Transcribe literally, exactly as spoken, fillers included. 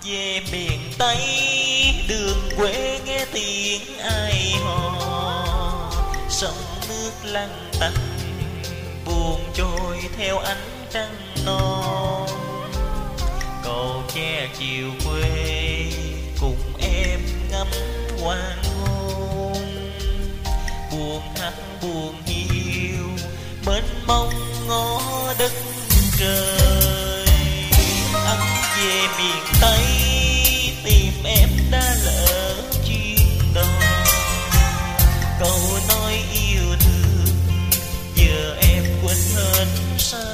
về miền Tây đường quê nghe tiếng ai hò, sông nước lăn tăn buồn trôi theo ánh trăng non. Cầu tre chiều quê cùng em ngắm hoàng hôn, buồn hắt buồn hiu mênh mông ngó đất trời. Anh về miền Tây tìm em đã lỡ chuyên đò, câu nói yêu thương giờ em quên hết sao.